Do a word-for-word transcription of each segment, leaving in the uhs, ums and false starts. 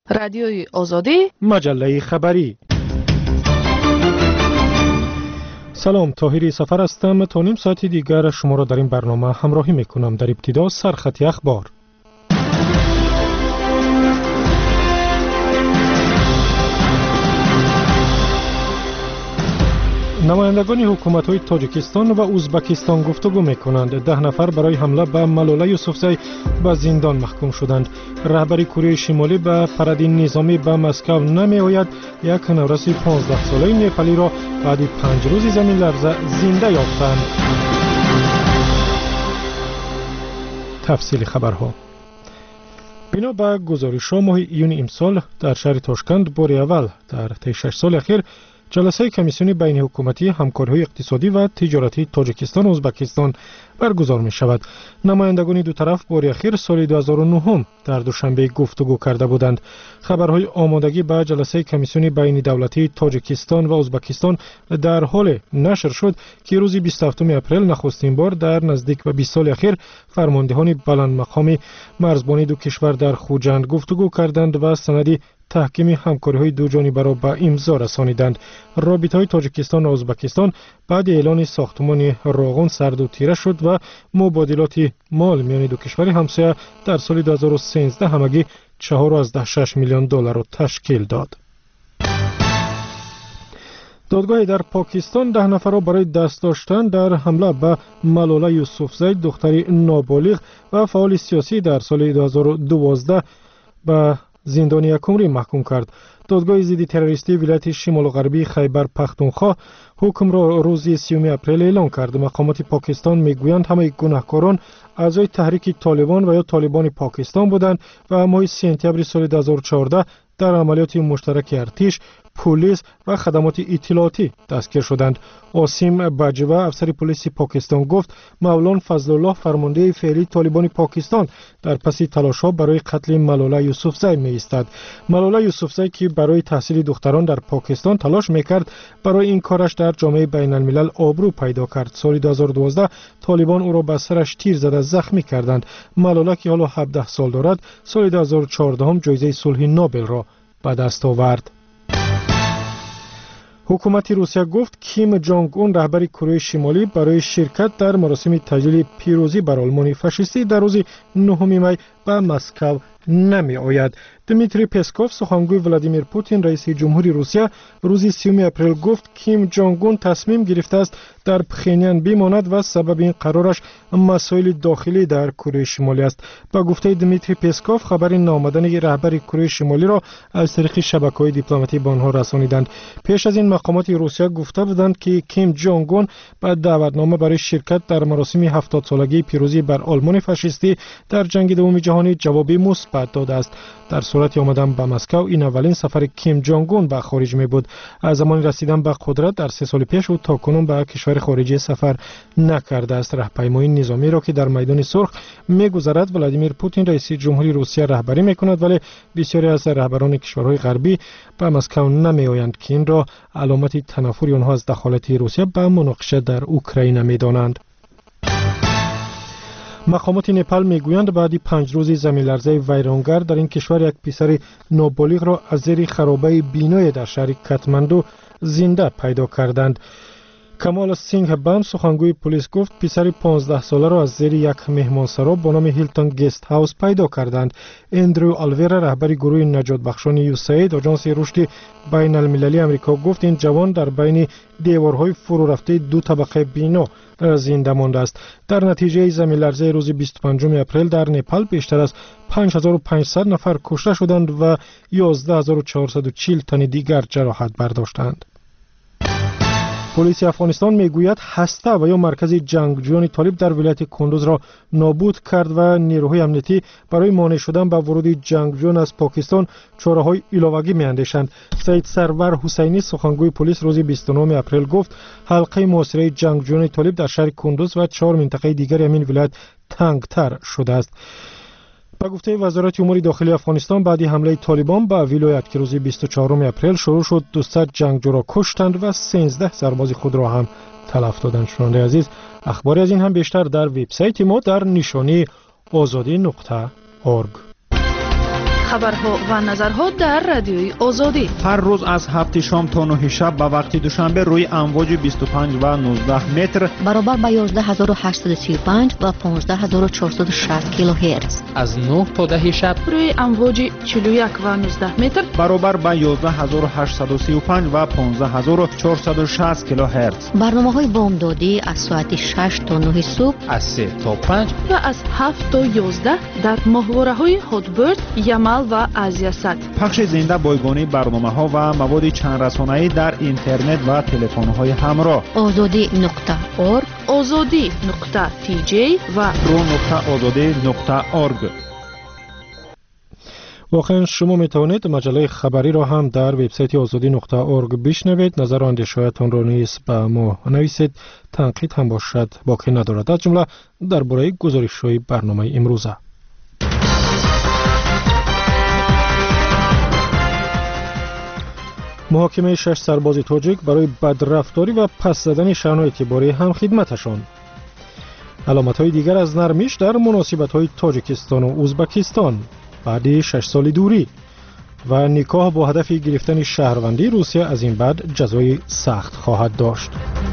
رادیوی آزادی، مجله خبری. سلام، طاهری سفر هستم. تا نیم ساعتی دیگر شما را در این برنامه همراهی میکنم. در ابتدا سرخط اخبار. نمایندگان حکومت‌های تاجیکستان و ازبکستان گفتگو می‌کنند. ده نفر برای حمله به ملوله یوسفزی به زندان محکوم شدند. رهبر کره شمالی به پردین نظامی به مسکو نمی‌آید. یک نورس پانزده ساله نپالی را بعد پنج روز زمین لرزه زنده یافتند. تفصیل خبرها. بنا به گزارش‌ها ماه ایون امسال در شهر تاشکند بار اول در طی شش سال اخیر جلسه کمیسیون بین حکومتی همکاری‌های اقتصادی و تجارتی تاجیکستان و ازبکستان برگزار می شود. نمایندگان دو طرف بار اخیر سال دو هزار و نه در دوشنبه گفتگو کرده بودند. خبرهای آمادگی به جلسه کمیسیون بین دولتی تاجیکستان و ازبکستان در حال نشر شد که روز بیست و هفتم اپریل نخستین بار در نزدیک به بیست سال اخیر فرماندهان بلند مقام مرزبانی دو کشور در خوجند گفتگو کردند و سندی تحکیم همکاری‌های دو جانبه را به امضا رسانیدند. رابطه‌های تاجیکستان و ازبکستان بعد اعلان ساختمان راغون سرد و تیره شد و مبادلات مال میان دو کشور همسایه در سال دو هزار و سیزده همگی چهار و شش میلیون دلار را تشکیل داد. دادگاه در پاکستان ده نفر را برای دست داشتن در حمله به ملوله یوسفزی دختری نابالغ و فعال سیاسی در سال دو هزار و دوازده به زندان یک عمری محکوم کرد. دادگاه ضد تروریستی ولایت شمال غربی خیبر پختونخوا حکم را روز سیوم اپریل اعلام کرد. مقامات پاکستان میگویند همه گناهکاران اعضای تحریک طالبان و یا طالبان پاکستان بودند و ماه سپتامبر سال دو هزار و چهارده در عملیات مشترک ارتش، پلیس و خدمات اطلاعاتی دستگیر شدند. آسیم باجوه افسر پلیس پاکستان گفت مولان فضل الله فرمانده فعلی طالبان پاکستان در پس تلاش‌ها برای قتل ملوله یوسفزی می‌ایستد. ملوله یوسفزی که برای تحصیل دختران در پاکستان تلاش می‌کرد، برای این کارش در جامعه بین الملل آبرو پیدا کرد. سال دو هزار و دوازده طالبان او را به سرش تیر زده زخمی کردند. ملوله که حالا هفده سال دارد، سال دو هزار و چهارده هم جایزه صلح نوبل را به دست آورد. حکومت روسیه گفت کیم جونگ اون رهبر کره شمالی برای شرکت در مراسم تجلیل پیروزی بر آلمان فاشیستی در روز نهم می به مسکو نمی آید. دمیتری پسکوف سخنگوی ولادیمیر پوتین رئیس جمهوری روسیه روز سیوم اپریل گفت کیم جونگ اون تصمیم گرفته است در پخینیان بماند و سبب این قرارش مسائل داخلی در کره شمالی است. با گفته دمیتری پسکوف خبر نامدن رهبر کره شمالی را از طریق شبکه‌های دیپلماتی به آنها رسانیدند. پیش از این مقامات روسیه گفته بودند که کیم جونگ اون با دعوتنامه برای شرکت در مراسم هفتاد سالگی پیروزی بر آلمان فاشیستی در جنگ دوم جهانی جوابی مثبت داده است. در صورت آمدن به مسکو این اولین سفر کیم جونگ اون به خارج می بود. از زمان رسیدن به قدرت در سه سال پیش او تاکنون به کشور خارجی سفر نکرده است. راهپیمایی نظامی را که در میدان سرخ می‌گذرد ولادیمیر پوتین رئیس جمهوری روسیه رهبری می‌کند، ولی بسیاری از رهبران کشورهای غربی به مسکو نمی‌آیند که این را علامت تنفر آنها از دخالت روسیه به مناقشه در اوکراین می‌دانند. مقامات نپال میگویند بعد پنج روز زمین لرزه ویرانگر در این کشور یک پسر نابالغ را از زیر خرابه بینای در شهر کاتماندو زنده پیدا کردند. کمال سینگ بام سخنگوی پلیس گفت پسر پانزده ساله را از زیر یک مهمانسرا با نام هیلتون گست هاوس پیدا کردند. اندرو آلویرا رهبر گروه نجات بخشان یوساید آژانس رشد بین المللی آمریکا گفت این جوان در بین دیوارهای فرو رفته دو طبقه بینا زنده مانده است. در نتیجه زمین لرزه روز بیست و پنجم اپریل در نپال بیشتر از پنج هزار و پانصد نفر کشته شدند و یازده هزار و چهارصد و چهل تن دیگر جراحت برداشتند. پلیس افغانستان میگوید هسته و یا مرکز جنگجویان طالب در ولایت کندوز را نابود کرد و نیروهای امنیتی برای مانع شدن به ورود جنگجویان از پاکستان چاره‌های علاوه‌ای می‌اندیشند. سید سرور حسینی سخنگوی پلیس روز بیست و نهم اپریل گفت حلقه محاصره جنگجویان طالب در شهر کندوز و چهار منطقه دیگر همین ولایت تنگتر شده است. با گفته وزارت امور داخلی افغانستان بعد حمله طالبان به ولایت که روز بیست و چهارم اپریل شروع شد دویست جنگجو را کشتند و سیزده سرباز خود را هم تلف دادند. شنونده عزیز، اخباری از این هم بیشتر در وبسایت ما در نشانی آزادی نقطه اورگ. خبرها و نظرها در رادیوی آزادی. هر روز از هفت شام تا نه شب به وقت دوشنبه روی امواج بیست و پنج و نوزده متر برابر با یازده هزار و هشتصد و سی و پنج و پانزده هزار و چهارصد و شصت کیلوهرتز. از نه تا ده شب روی امواج چهل و یک و نوزده متر برابر با یازده هزار و هشتصد و سی و پنج و پانزده هزار و چهارصد و شصت کیلوهرتز. برنامه‌های بامدادی از ساعت شش تا نه صبح، از سه تا پنج و از هفت تا یازده در ماهواره‌های هاتبرد، یمل و آزیاسات. پخش زنده بایگانی برنامه‌ها و مواد چند رسانه‌ای در اینترنت و تلفن‌های همراه. آزادی نقطه اورگ، آزادی نقطه تی جی و رو نقطه آزادی نقطه اورگ. واقعا شما می توانید مجله خبری را هم در وبسایت آزادی نقطه اورگ بشنوید. نظر و اندیشه‌هایتان را نیز به ما نویسید. تنقید هم باشد باقی ندارد. از جمله درباره گزارش‌های برنامه امروزه. محاکمه شش سرباز تاجیک برای بدرفتاری و پس زدن شأن اعتباری هم خدمتشان. علامت‌های دیگر از نرمیش در مناسبت‌های تاجیکستان و ازبکستان بعد شش سال دوری و نکاح با هدف گرفتن شهروندی روسیه از این بعد جزای سخت خواهد داشت.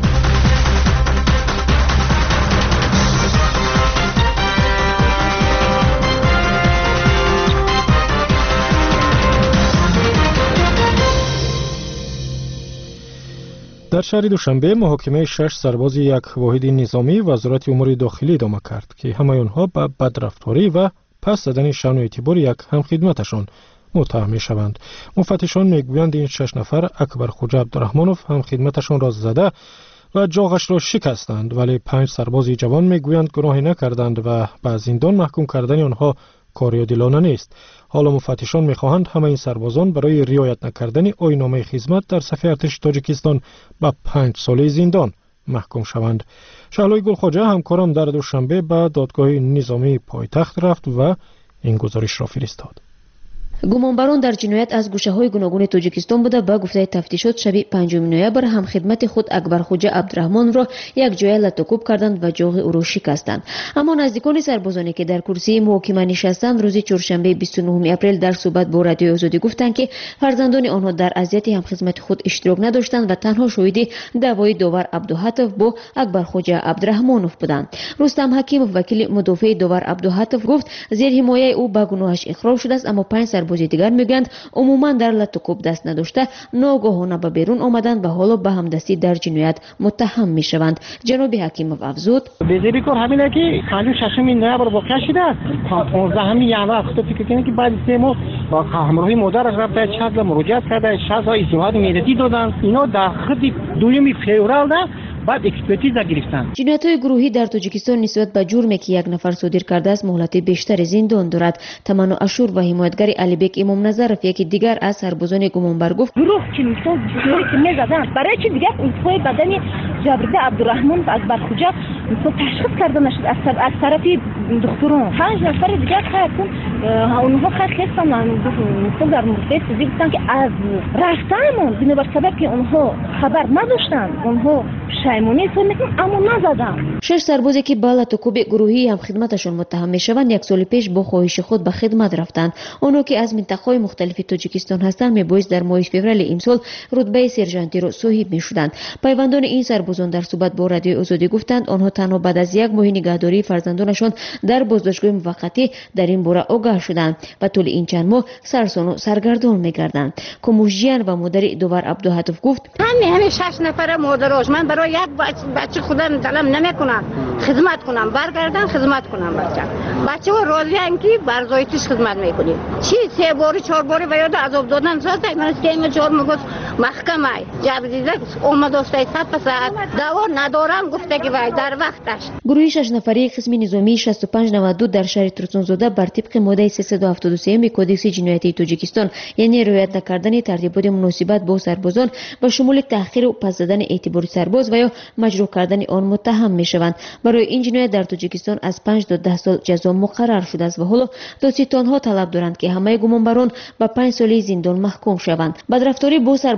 در شهر دوشنبه محاکمه شش سرباز یک واحد نظامی وزارت امور داخلی ادامه کرد که همه آنها به بدرفتاری و پس زدن شأن و اعتبار یک همخدمتشان متهم می‌شوند. مفتشان میگویند این شش نفر اکبر خوجا عبدالرحمنوف همخدمتشان را زده و جاغش را شکستند، ولی پنج سرباز جوان میگویند گناهی نکردند و به زندان محکوم کردن آنها کاری عادلانه نیست. حالا مفتشان میخواهند همه این سربازان برای رعایت نکردن آیین‌نامه خدمت در صف ارتش تاجیکستان به پنج ساله زندان محکوم شوند. شهلای گلخواجه همکارم در دوشنبه به دادگاه نظامی پایتخت رفت و این گزارش را فرستاد. گمانبران در جنایت از گوشه‌های گوناگون تاجیکستان بوده. با گفته تفتیشات شب پنجم نوامبر هم خدمت خود اکبر خوجا عبدالرحمن را یک جای لطوکوب کردند و جاغ او را شکستند. اما نزدیکان سربازانی که در کرسی محاکمه نشستند روز چهارشنبه بیست و نهم اپریل در صحبت با رادیو آزادی گفتند که فرزندان آنها در اذیت هم خدمت خود اشتراک نداشتند و تنها شاهد دعوای داور عبدالحاتف با اکبر خوجا عبدالرحمنوف بودند. رستم حکیموف وکیل مدافع داور عبدالحاتف گفت زیر حمایت او به گناهش اقرار شده است، اما پنج سرباز دیگر میگویند عموما در لطوکوب دست نداشته ناگهانه به بیرون آمدند و حالا به همدستی در جنایت متهم میشوند. جناب حکیموف افزود بیزاری کار همینه که پنج و ششم نوامبر واقع شده است. پانزدهم ژانویه خود فکر کنید که بعد سه ماه با همراهی مادرش رفته شهر مراجعه کرده، شهر اجتماعات میراثی دادند. اینا در خط دوم فوریه بعد اکسپرتیز گرفتند. جنایت‌های گروهی در تاجیکستان نسبت به جرمی که یک نفر صادر کرده است مهلت بیشتر زندان دارد. تمنا اشور و حمایتگر علیبک امام نظرف یکی دیگر از سربازان گمانبر گفت گروه که می‌ساز جوری که می‌زدن برای چی دیگه انتهای بدن جبرده عبدالرحمن و اکبر خوجا مثلا تشخیص کرده نشد از از طرف دکتران. پنج نفر دیگه خودشون اونها خط هستن مثلا در مورد چیزی گفتن که از رفتنمون بنابر سبب که اونها خبر نداشتن اونها شیمونی سنتون اما نزدن. شش سربازی که با لطوکوب گروهی هم خدمتشون متهم میشوند یک سال پیش با خواهش خود به خدمت رفتند. آنها که از منطقه‌های مختلف تاجیکستان هستند میبایست در ماه فوریه امسال رتبه سرژانتی را صاحب میشدند. پیوندان این سربازان در صحبت با رادیو آزادی گفتند آنها تنها بعد از یک ماه نگهداری فرزندانشان در بازداشتگاه موقتی در این باره آگاه شدند و طول این چند ماه سرسان و سرگردان میگردند. کموشجیان و مادر داور عبدالحاتف گفت همین همین شش نفر مادرش من برای یک بچه خودم طلب نمیکنم خدمت کنم برگردن خدمت کنم بچه بچه ها راضی ان که برزایتش خدمت میکنیم چی سه باری چهار باری به یاد عذاب دادن ساعت من سه چهار میگفت محکمه جبریده اومد استاد صد ساعت دوا ندارم گفته که وای در وقتش. گروه شش نفری قسم نظامی شصت و پنج نود و دو در شهر ترسونزاده بر طبق ماده سیصد و هفتاد و سه کدکس جنایتی تاجیکستان یعنی رعایت نکردن ترتیبات مناسبت با سربازان با شمول تأخیر و پس زدن اعتبار سرباز و یا مجروح کردن آن متهم میشوند. برای این جنایت در تاجیکستان از پنج تا ده سال جزا مقرر شده است و حالا دادستانها طلب دارند که همه گمانبران به پنج سال زندان محکوم شوند. بدرفتاری با سرباز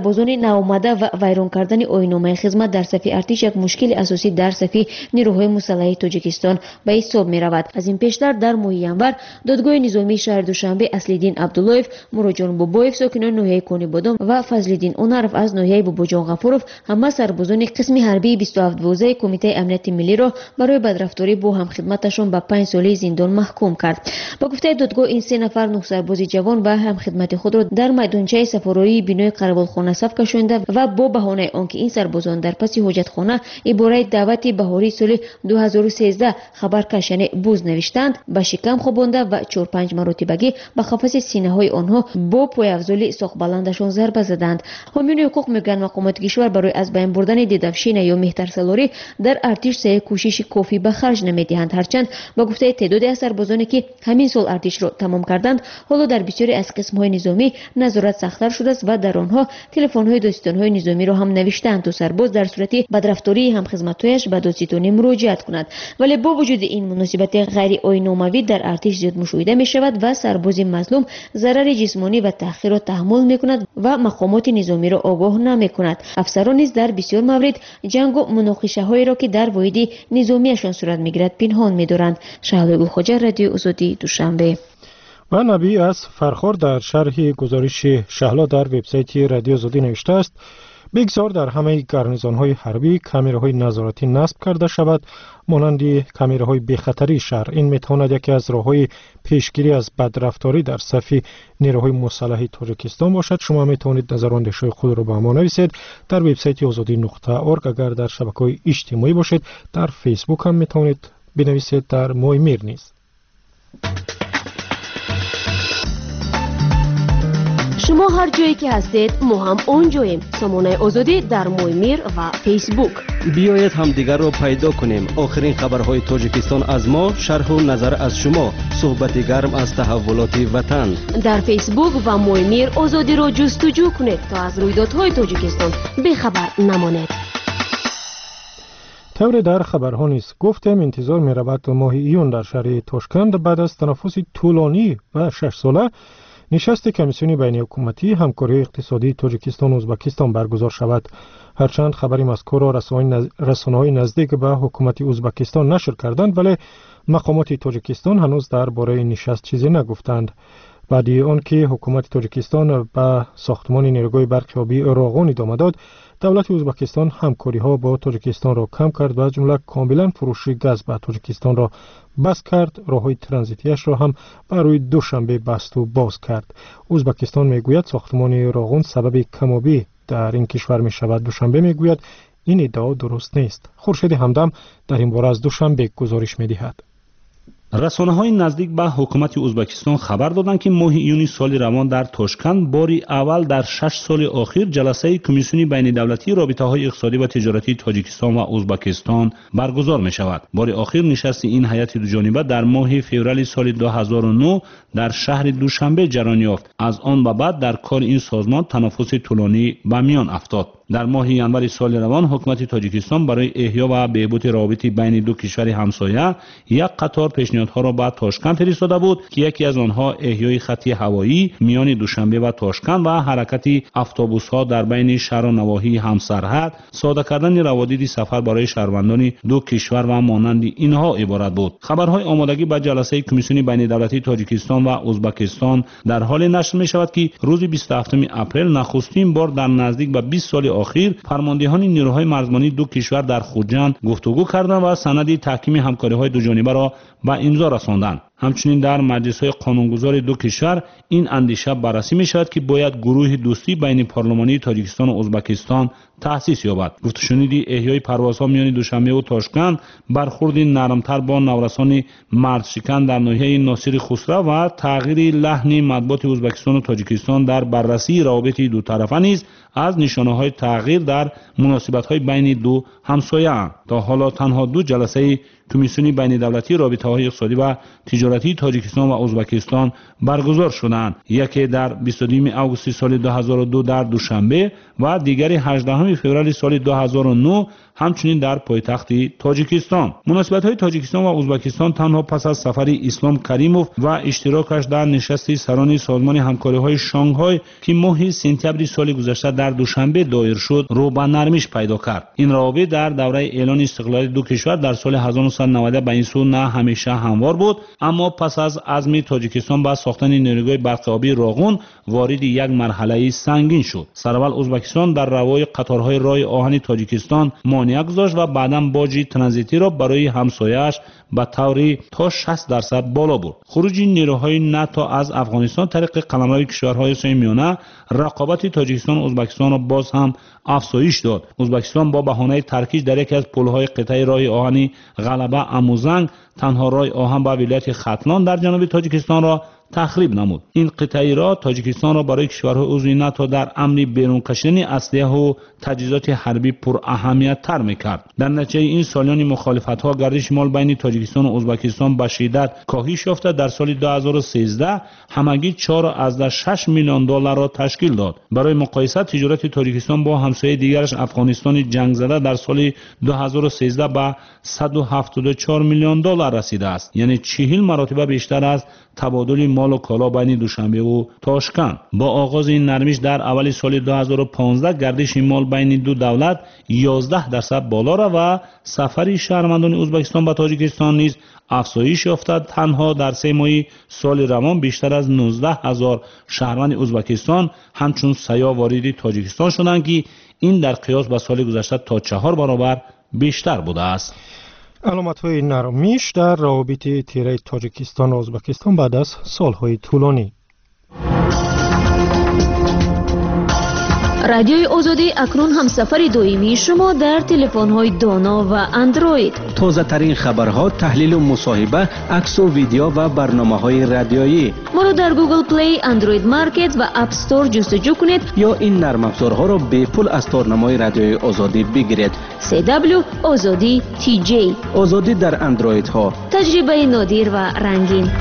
سربازان نوآمده و ویران کردن آیین‌نامه خدمت در صف ارتش یک مشکل اساسی در صف نیروهای مسلح تاجیکستان به حساب می‌رود. از این پیشتر در ماه ینور دادگاه نظامی شهر دوشنبه اصلیدین عبداللهیف، مروجان بابایف ساکنان ناحیه کنیبادام و فضل‌الدین اونرف از ناحیه باباجان غفورов همه سربازان قسم حربی بیست و هفت واژه کمیته امنیت ملی را برای بدرفتاری با همخدمتشان به پنج ساله زندان محکوم کرد. با گفته دادگاه این سه نفر نه سرباز جوان و همخدمت خود را در میدانچه سفارایی بینای قربالخانه صف کشانده و با بهانه آنکه این سربازان در پس حاجتخانه عباره دعوت بهاری سال دو هزار و سیزده خبر کشانه بوز نوشتند به شکم خوابانده و چهار پنج مرتبگی به قفس سینه های آنها با پایافزاری ساق بلندشان ضربه زدند. حامیان حقوق میگن مقامات کشور برای از بین بردن دیدفشین یا مهترسالاری در ارتش سعی کوشش کافی به خرج نمیدهند. هرچند با گفته تعدادی از سربازانی که همین سال ارتش را تمام کردند حالا در بسیاری از قسم‌های نظامی نظارت سخت‌تر شده است و در آنها تلفن‌های دادستان‌های نظامی را هم نوشتند تا سرباز در صورت بدرفتاری همخدمت‌هایش به دادستانی مراجعت کند. ولی با وجود این مناسبت غیر آیین‌ناموی در ارتش زیاد مشاهده می‌شود و سرباز مظلوم ضرر جسمانی و تحقیر را تحمل می‌کند و مقامات نظامی را آگاه نمی‌کند. افسران نیز در بسیار موارد جنگ و مناقشه‌هایی را که در واحد نظامیشان صورت می‌گیرد پنهان می‌دارند. شهلا خوجا، رادیو آزادی، دوشنبه. و نبی از فرخار در شرح گزارش شهلا در وبسایت رادیو آزادی نوشته است: بگذار در همه گارنیزون‌های حربی کامراهای نظارتی نصب کرده شود مانند کامراهای بی‌خطری شهر. این میتواند یکی از راه‌های پیشگیری از بدرفتاری در صف نیروهای مسلح تاجیکستان باشد. شما میتوانید نظر و اندیشه خود را به ما نویسید در وبسایت آزادی نقطه اورگ. اگر در شبکه‌های اجتماعی باشید در فیسبوک هم میتوانید بنویسید در مای میر نیز. شما هر جایی که هستید ما هم اونجاییم. سامانه آزادی در مای میر و فیسبوک. بیایید هم دیگر را پیدا کنیم. آخرین خبرهای تاجیکستان از ما، شرح و نظر از شما، صحبت گرم از تحولات وطن. در فیسبوک و مای میر آزادی را جستجو کنید تا از رویدادهای تاجیکستان بی‌خبر نمانید. طور در خبرها نیست گفتم انتظار می رود ماه ایون در شهر تاشکند بعد از تنفس طولانی و شش ساله نشست کمیسیون بین حکومتی همکاری اقتصادی تاجیکستان و ازبکستان برگزار شود. هرچند خبری مذکور را رسانه‌های نزدیک به حکومت ازبکستان نشر کردند ولی مقامات تاجیکستان هنوز درباره نشست چیزی نگفتند. بعد آنکه حکومت تاجیکستان به ساختمان نیروگاه برق آبی راغون ادامه داد، دولت ازبکستان همکاری ها با تاجیکستان را کم کرد و از جمله کاملا فروش گاز به تاجیکستان را بس کرد. راههای ترانزیتیش را هم برای دوشنبه بست و باز کرد. ازبکستان میگوید ساختمان راغون سبب کم‌آبی در این کشور می شود. دوشنبه میگوید این ادعا درست نیست. خورشید همدم در این باره از دوشنبه گزارش می‌دهد. رسانه‌های نزدیک به حکومت ازبکستان خبر دادند که ماه ایون سال روان در تاشکند باری اول در شش سال اخیر جلسه کمیسیون بین دولتی رابطه‌های اقتصادی و تجارتی تاجیکستان و ازبکستان برگزار می شود. باری اخیر نشست این هیئت دوجانبه در ماه فوریه سال دو هزار و نه در شهر دوشنبه جریان یافت. از آن به بعد در کار این سازمان تنفس طولانی به میان افتاد. در ماه ینور سال روان حکومت تاجیکستان برای احیا و بهبود روابط بین دو کشور همسایه یک قطار پیشنهادها را به تاشکند فرستاده بود که یکی از آنها احیای خط هوایی میان دوشنبه و تاشکند و حرکت اتوبوس‌ها در بین شهر و نواحی همسرحد، ساده کردن روابط سفر برای شهروندان دو کشور و مانند اینها عبارت بود. خبرهای آمادگی به جلسه کمیسیون بین دولتی تاجیکستان و ازبکستان در حال نشر می شود که روز بیست و هفتم اپریل نخستین بار در نزدیک به بیست سال اخیر فرماندهان نیروهای مرزبانی دو کشور در خوجند گفتگو کردند و سند تحکیم همکاری‌های دوجانبه را به امضا رساندند. همچنین در مجلس‌های قانونگذار دو کشور این اندیشه بررسی می‌شود که باید گروه دوستی بین پارلمانی تاجیکستان و ازبکستان تأسیس یابد. گفته شنیدی احیای پروازها میان دوشنبه و تاشکند، برخورد نرمتر با نورسان مردشکن در ناحیه ناصر خسرو و تغییر لحن مطبوعات ازبکستان و تاجیکستان در بررسی روابط دو طرفه نیز از نشانه‌های تغییر در مناسبت‌های بین دو همسایه. تا حالا تنها دو جلسه کمیسیون بین دولتی رابطه‌های اقتصادی و تجارتی تجارتی تاجیکستان و ازبکستان برگزار شدند. یکی در بیست و دو آگوست سال دو هزار و دو در دوشنبه و دیگری هجدهم فوریه سال دو هزار و نه همچنین در پایتخت تاجیکستان. مناسبت‌های تاجیکستان و ازبکستان تنها پس از سفر اسلام کریموف و اشتراکش در نشست سران سازمان همکاری‌های شانگهای که ماه سپتامبر سال گذشته در دوشنبه دایر شد، رو به نرمش پیدا کرد. این روابط در دوره اعلان استقلال دو کشور در سال هزار و نهصد و نود به این سو نه همیشه هموار بود، اما پس از عزم تاجیکستان به ساختن نیروگاه برق آبی راغون وارد یک مرحله سنگین شد. سرول ازبکستان در روای قطارهای راه آهن تاجیکستان مانع گذاشت و بعداً باج ترانزیتی را برای همسایه‌اش به طوری تا شصت درصد بالا برد. خروج نیروهای ناتو از افغانستان طریق قلمرو کشورهای آسیای میانه رقابت تاجیکستان و ازبکستان را باز هم افزایش داد. ازبکستان با بهانه ترکیز در یکی از پل‌های قطعه راه آهنی غلبه اموزنگ تنها راه آهن به ولایت ختلان در جنوب تاجیکستان را تخریب نمود. این قطعه را تاجیکستان را برای کشورهای عضو ناتو در امر بیرون کشیدن اسلحه و تجهیزات حربی پر اهمیت تر می‌کرد. در نتیجه این سالیان مخالفت‌ها گردش مال بین تاجیکستان و ازبکستان به شدت کاهش یافته در سال دو هزار و سیزده همگی چهار اشاره شش میلیون دلار را تشکیل داد. برای مقایسه تجارت تاجیکستان با همسایه دیگرش افغانستان جنگ زده در سال دو هزار و سیزده به صد و هفتاد و چهار میلیون دلار رسیده است، یعنی چهل مرتبه بیشتر از تبادل مال و کالا بین دوشنبه و تاشکند. با آغاز این نرمش در اول سال دو هزار و پانزده گردش مال بین دو دولت یازده درصد بالا رفت و سفر شهروندان ازبکستان به تاجیکستان نیز افزایش یافت. تنها در سه ماه سال روان بیشتر از نوزده هزار شهروند ازبکستان همچون سیاح وارد تاجیکستان شدند که این در قیاس با سال گذشته تا چهار برابر بیشتر بوده است. علامت‌های نرمش در روابط تیره تاجیکستان و ازبکستان بعد از سال‌های طولانی. رادیوی آزادی اکنون همسفر دائمی شما در تلفن‌های دانا و اندروید. تازه ترین خبرها، تحلیل و مصاحبه، عکس و ویدیو و برنامه‌های رادیویی. ما را در گوگل پلی، اندروید مارکت و اپ استور جستجو کنید یا این نرم افزارها را به پول از تارنمای رادیوی آزادی بگیرید. سی دبلیو آزادی تی جی. آزادی در اندروید ها. تجربه نادر و رنگین.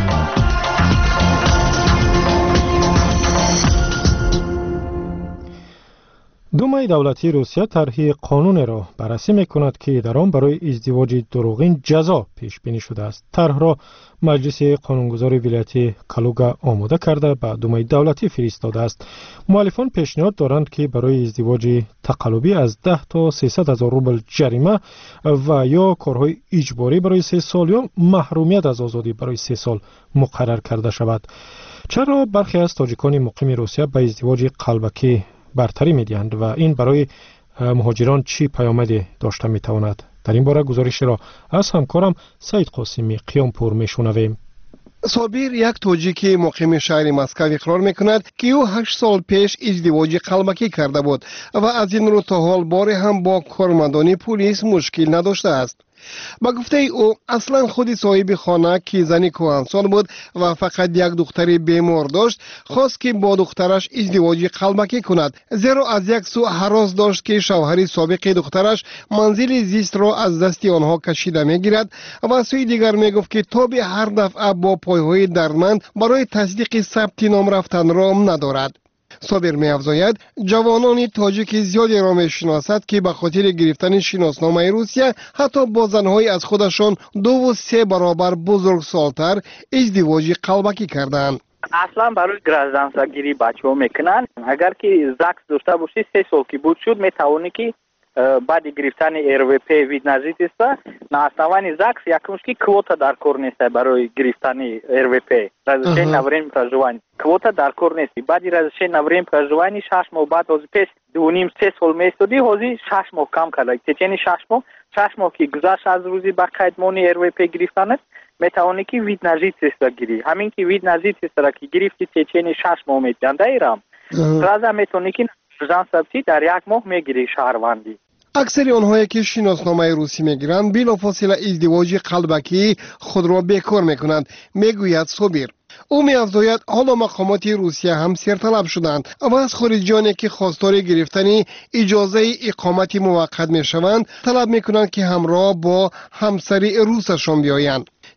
دومای دولتی روسیه طرح قانون را بررسی می‌کند که در آن برای ازدواج دروغین جزا پیش بینی شده است. طرح را مجلس قانونگذار ولایت کالوگا آماده کرده به دومای دولتی فرستاده است. مؤلفان پیشنهاد دارند که برای ازدواج تقلبی از ده تا سیصد هزار روبل جریمه و یا کارهای اجباری برای سه سال یا محرومیت از آزادی برای سه سال مقرر کرده شود. چرا برخی از تاجیکان مقیم روسیه به ازدواج قلبکی برتری می‌دهند و این برای مهاجران چی پیامدی داشته می‌تواند؟ در این باره گزارشی را از همکارم سعید قاسمی قیامپور می‌شنویم. صابر یک تاجیکی مقیم شهر مسکو اقرار میکند که او هشت سال پیش ازدواج قلبکی کرده بود و از این رو تا حال باری هم با کارمندان پلیس مشکل نداشته است. با گفته او اصلا خودی صاحب خانه که زنی کهنسال بود و فقط یک دختری بیمار داشت خواست که با دخترش ازدواج قلبکی کند، زیرا از یک سو هراس داشت که شوهر سابق دخترش منزل زیست را از دست آنها کشیده میگیرد و از سوی دیگر میگفت که تا به هر دفعه با پایهای دردمند برای تصدیق ثبت نام رفتن را ندارد. صابر می افزاید جوانان تاجیک زیادی را می شناسد که به خاطر گرفتن شناسنامه روسیه حتی با زنهای از خودشان دو و سه برابر بزرگ سالتر ازدواج قلبکی کردند. اصلا برای گرازدانسگیری بچه ها میکنن. اگر که زکس داشته باشی سه سال که بود شد میتوانی که بعد گرفتن ار وی پی وید نزید است на основании زکس якумш ки квота дар кор нест барои гирифтани эр ви пи разрешение на время проживания квота дар кор нест баъди разрешение на время проживания шаш моҳ баъд ҳозир пеш ду ним се сол меистоди ҳозир шаш моҳ кам карда течени шаш моҳ шаш моҳ ки гузашт аз рӯзи ба қайдмони эр ви пи гирифтанаш метавонӣ ки вид на житсеста гирӣ ҳамин ки вид на житсестара ки гирифти течени шаш моҳ метиҳанда ирам сразу метавонӣ ки гражданствӣ дар як моҳ мегирӣ шаҳрвандӣ. اکثر آنهایی که شناسنامه روسی میگیرند بلافاصله ازدواج قلبکی خود را بیکار میکنند، میگوید صابر. او می‌افزاید حالا مقامات روسیه هم سرطلب شدند و از خارجیانی که خواستار گرفتن اجازه اقامت موقت میشوند طلب میکنند که همراه با همسری روسشان بیایند.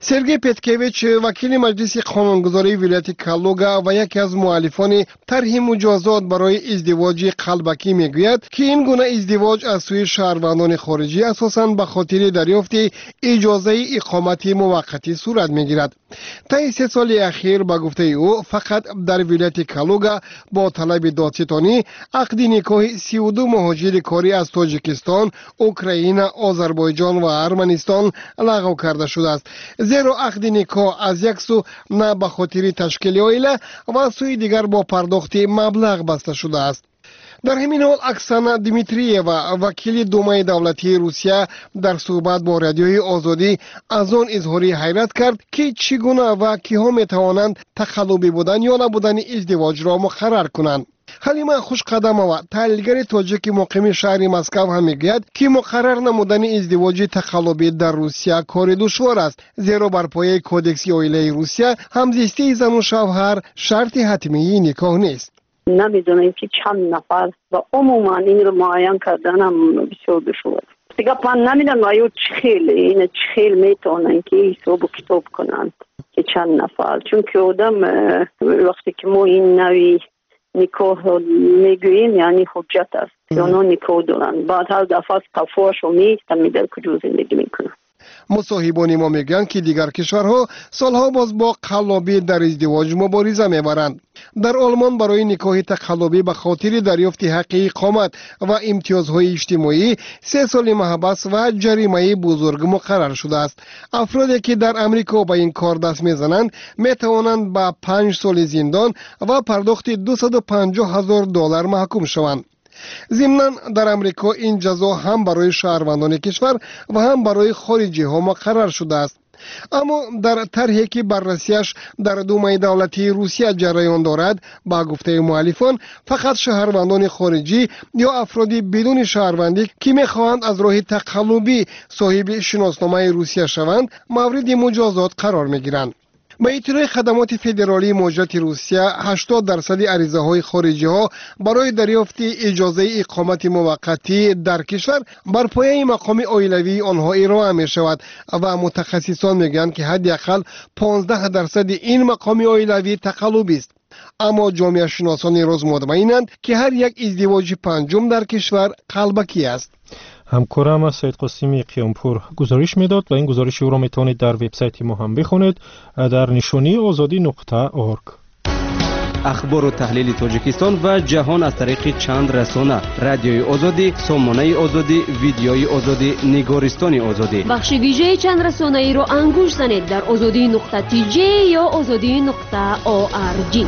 سرگی پتکویچ وکیل مجلس قانونگذاری ولایت کالوگا و یکی از مؤلفان طرح مجازات برای ازدواج قلبکی میگوید که این گونه ازدواج از سوی شهروندان خارجی اساساً به خاطر دریافت اجازه اقامت موقتی صورت میگیرد. طی سه سال اخیر با گفته او فقط در ولایت کالوگا با طلب دادستانی عقد نکاح سی و دو مهاجر کاری از تاجیکستان، اوکراین، آذربایجان و ارمنستان لغو کرده شده است. زیرا عقد نکاح از یک سو نه به خاطر تشکیل عائله و سوی دیگر با پرداخت مبلغ بسته شده است. در همین حال اکسانا دیمیترییوا وکیل دومای دولتی روسیه در صحبت با رادیوی آزادی از آن اظهار حیرت کرد که چگونه و کیها میتوانند تقلبی بودن یا نبودن ازدواج را مقرر کنند. حلیمه خوشقدمова تحلیلگر تاجیک مقیم شهر مسکو هم میگوید که مقرر نمودن ازدواج تقلبی در روسیه کار دشوار است، زیرا بر پایه کودکس عائله روسیه همزیستی زن و شوهر شرط حتمی نکاح نیست. نمیدونیم که چند نفر و عموما این رو معین کردن هم بسیار دشوار. دیگه پن نمیدن آیا چه خیل این چه خیل میتونن که حساب و کتاب کنند که چند نفر، چون که آدم وقتی که ما این نوی نکاح میگوییم یعنی حجت است، اونا نکاح دارن، بعد هر دفعه قفاش و میستن میدر کجا زندگی میکنن. مصاحبان ما میگن که دیگر کشورها سالها باز با قلابی در ازدواج مبارزه میبرند. در آلمان برای نکاح تقلبی به خاطر دریافت حق اقامت و امتیازهای اجتماعی سه سال محبس و جریمه بزرگ مقرر شده است. افرادی که در امریکا به این کار دست میزنند میتوانند به پنج سال زندان و پرداخت دویست و پنجاه هزار دلار محکوم شوند. ضمناً در امریکا این جزا هم برای شهروندان کشور و هم برای خارجی ها مقرر شده است. اما در طرحی که بررسیش در دومای دولتی روسیه جریان دارد، با گفته مؤلفان فقط شهروندان خارجی یا افرادی بدون شهروندی که میخواهند از راه تقلبی صاحب شناسنامه روسیه شوند مورد مجازات قرار میگیرند. به اطلاع خدمات فدرالی مالیات روسیه هشتاد درصد عریضه های خارجی ها برای دریافت اجازه اقامت موقتی در کشور بر پایه مقام عائلوی آنها ارائه می شود و متخصصان میگویند که حداقل پانزده درصد این مقام عائلوی تقلبی است. اما جامعه شناسان روز مطمئنند که هر یک ازدواج پنجم در کشور قلبکی است. همکارم سید قاسمی قیامپور گزارش میداد و این گزارش او را میتونید در وبسایت ما هم بخونید در نشانی آزادی نقطه اورگ. اخبار و تحلیل تاجیکستان و جهان از طریق چند رسانه: رادیوی آزادی، سامانه آزادی، ویدیوی آزادی، نگارستان آزادی. بخش ویژه چند رسانه ای را انگوش زنید در آزادی نقطه تی جی یا آزادی نقطه او آر جی.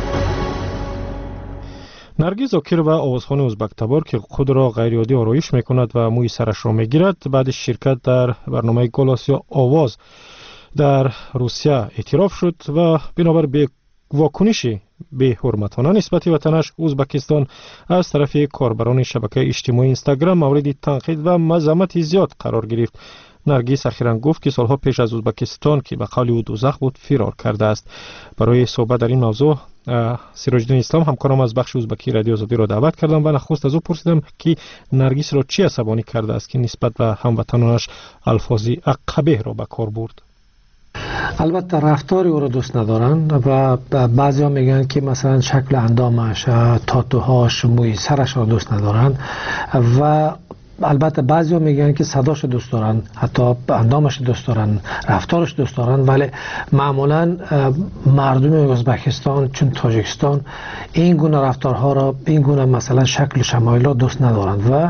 نرگس زاکر و آوازخوان ازبک تبار که خود را غیرعادی آرایش میکند و موی سرش را میگیرد بعد شرکت در برنامه گلاسیا آواز در روسیه اعتراف شد و بنابر به واکنشی به حرمتانه نسبت وطنش ازبکستان از طرف کاربران شبکه اجتماعی اینستاگرام مورد تنقید و مذمت زیاد قرار گرفت. نرگس اخیراً گفت که سالها پیش از ازبکستان که به قول او دوزخ بود فرار کرده است. برای صحبت در این موضوع سراج الدین اسلام همکارم از بخش ازبکی رادیو آزادی را دعوت کردم و نخست از او پرسیدم که نرگس را چی عصبانی کرده است که نسبت به هموطنانش الفاظی قبیح را به کار برد. البته رفتاری او را دوست ندارن و بعضی ها میگن که مثلا شکل اندامش، تاتوهاش، موی سرش را دوست ندارن و البته بعضی ها میگن که صداش دوست دارن، حتی اندامش دوست دارن، رفتارش دوست دارن، ولی معمولا مردم ازبکستان چون تاجیکستان این گونه رفتارها را، این گونه مثلا شکل و شمایل را دوست ندارن و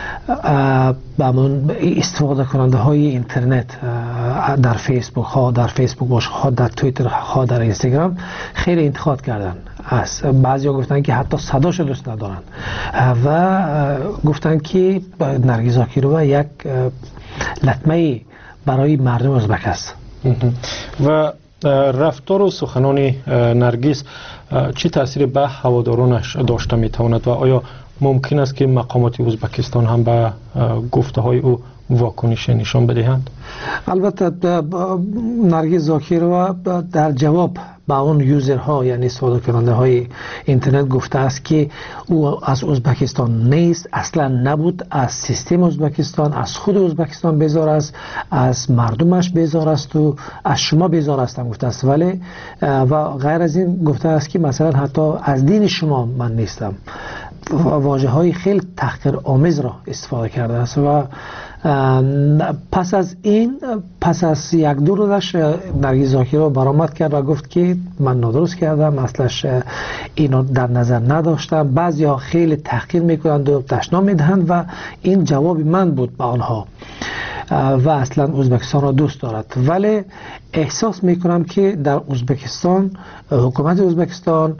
استفاده کننده های اینترنت در فیسبوک ها، در فیسبوک باش ها، در توییتر ها، در اینستاگرام خیلی انتقاد کردن. از بعضی ها گفتن که حتی صداش دوست ندارن و گفتن که نرگس زاکرova یک لطمه برای مردم ازبک است. و رفتار و سخنان نرگس چه تأثیری به هوادارانش داشته میتواند و آیا ممکن است که مقامات ازبکستان هم به گفته های او واکنش نشان بدهند؟ البته نرگس زاکیرова در جواب با اون یوزرها یعنی صادر کننده های اینترنت گفته است که او از ازبکستان نیست، اصلا نبود، از سیستم ازبکستان، از خود ازبکستان بیزار است، از مردمش بیزار است و از شما بیزار است هم گفته است. ولی و غیر از این گفته است که مثلا حتی از دین شما من نیستم. واژه های خیلی تحقیر آمیز را استفاده کرده است و پس از این پس از یک دو روزش نرگس زاکیرova برآمد کرد و گفت که من نادرست کردم، اصلش اینو در نظر نداشتم. بعضیا خیلی تحقیر میکنند و تشناع میدهند و این جواب من بود به آنها و اصلا ازبکستان را دوست دارد. ولی احساس میکنم که در ازبکستان حکومت ازبکستان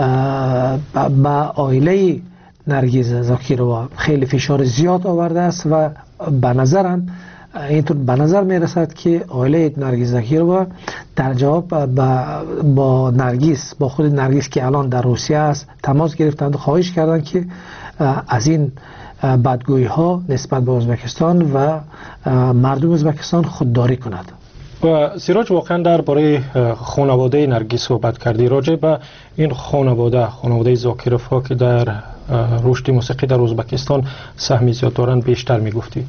با عائله نرگس زاکیرova خیلی فشار زیاد آورده است و به نظرم اینطور به نظر میرسد که عائله نرگس زاکیرova در جواب با, با نرگس با خود نرگس که الان در روسیه است تماس گرفتند و خواهش کردند که از این بدگویی ها نسبت به ازبکستان و مردم ازبکستان خودداری کند. و سیراج واقعا درباره خانواده نرگس صحبت کردی. راجع به این خانواده خانواده زاکیرova که در رشد موسیقی در ازبکستان سهمی زیاد دارند بیشتر میگفتی؟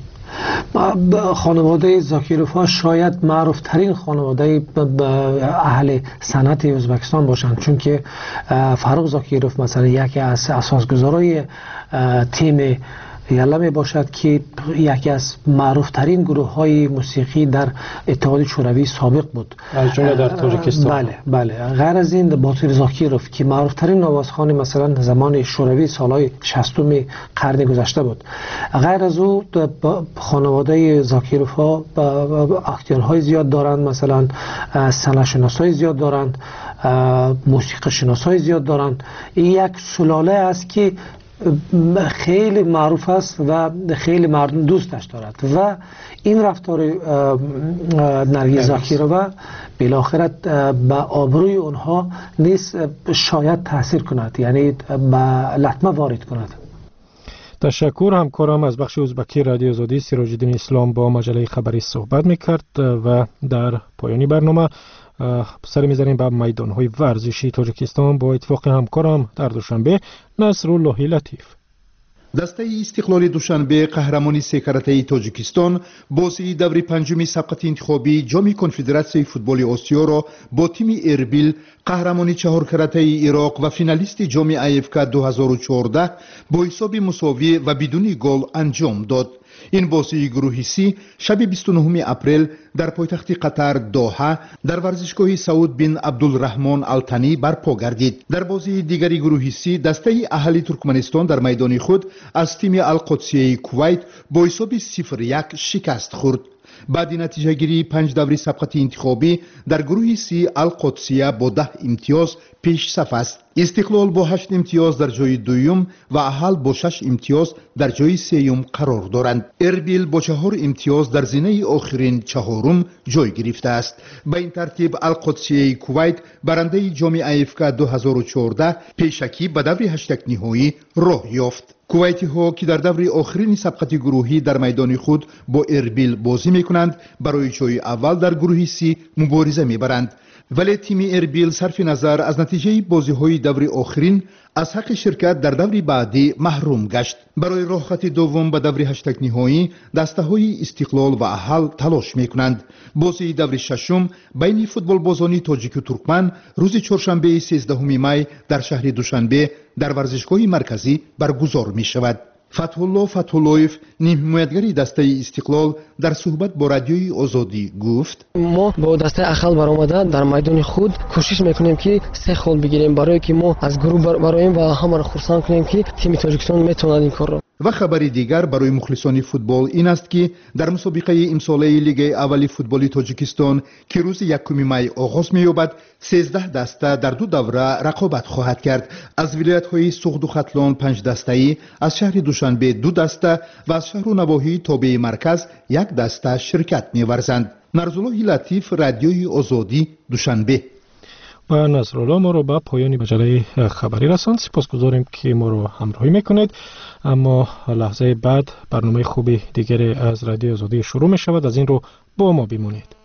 خانواده زاکیرova شاید معروف ترین خانواده اهل صنعت ازبکستان باشند، چون که فاروق زاکیرov مثلا یکی از اساسگذارای تیم یلا می باشد که یکی از معروف ترین گروه های موسیقی در اتحاد شوروی سابق بود، از جمله در تاجیکستان. بله بله. غیر از این باتیر زاکیرov که معروف ترین نوازخوان مثلا زمان شوروی سالهای شصتم قرن گذشته بود. غیر از او خانواده زاکیرova اکتورهای زیاد دارند، مثلا صنعت شناسای زیاد دارند، موسیقی شناسای زیاد دارند. این یک سلاله است که خیلی معروف است و خیلی مردم دوستش دارد و این رفتار نرگس زاکیرova بالاخره به آبروی اونها نیست شاید تاثیر کند، یعنی به لطمه وارد کند. تشکر. همکارم از بخش ازبکی رادیو آزادی سیراج الدین اسلام با مجله خبری صحبت میکرد و در پایانی برنامه سر میزنیم به میدانهای ورزشی تاجیکستان با اتفاق همکارم در دوشنبه نصرالله لطیف. دسته استقلال دوشنبه قهرمانی سه کرته تاجیکستان بازی دوره پنجمی سبقت انتخابی جام کنفدراسیون فوتبال آسیا را با تیم اربیل قهرمانی چهار کرته عراق و فینالیست جام ای اف کی دو هزار و چهارده با حساب مساوی و بدون گل انجام داد. این بازی گروهی سی شب بیست و نهم اپریل در پایتخت قطر دوحه در ورزشگاه سعود بن عبدالرحمن التنی برپا گردید. در بازی دیگری گروهی سی دسته اهلی ترکمنستان در میدان خود از تیم القدسیه کویت با حساب صفر یک شکست خورد. بعد نتیجه گیری پنج دوره سبقت انتخابی در گروه سی القدسیه با ده امتیاز پیش صف است. استقلال با هشت امتیاز در جای دوم و اهل با شش امتیاز در جای سوم قرار دارند. اربیل با چهار امتیاز در زینه آخرین چهارم جای گرفته است. به این ترتیب القدسیه کویت برنده جام ای اف کی دو هزار و چهارده پیشکی به دور هشتگ نهایی راه یافت. کویتی ها که در دور آخرین سبقت گروهی در میدان خود با اربیل بازی میکنند برای جای اول در گروه سی مبارزه میبرند، ولی تیم اربیل صرف نظر از نتیجه بازی های دور آخرین از حق شرکت در دور بعدی محروم گشت. برای راه خط دوم به دور هشتگ نهایی دسته های استقلال و اهل تلاش میکنند. بازی دور ششم بین فوتبال بازانی تاجیک و ترکمن روز چهارشنبه سیزدهم می در شهر دوشنبه در ورزشگاه مرکزی برگزار می شود. فتحالله فتحاللهیف نیم حمایتگری دسته استقلال در صحبت با رادیوی آزادی گفت ما با دسته اخل برآمده در میدان خود کوشش میکنیم که سه خال بگیریم برای که ما از گروه برایم و همه را خرسند کنیم که تیم تاجیکستان میتواند این کار را. و خبری دیگر برای مخلصان فوتبال این است که در مسابقه امساله لیگ اول فوتبال تاجیکستان که روز یکم می آغاز می‌یابد سیزده دسته در دو دوره رقابت خواهد کرد. از ولایت‌های سغد و ختلان پنج دسته‌ای، از شهر دوشنبه دو دسته و از شهر و نواحی تابع مرکز یک دسته شرکت می‌ورزند. نصرالله لطیف رادیوی آزادی دوشنبه. و نصرالله ما رو به پایان مجله خبری رساند. سپاسگزاریم که ما رو همراهی میکنید. اما لحظه بعد برنامه خوبی دیگری از رادیو آزادی شروع می شود. از این رو با ما بمانید.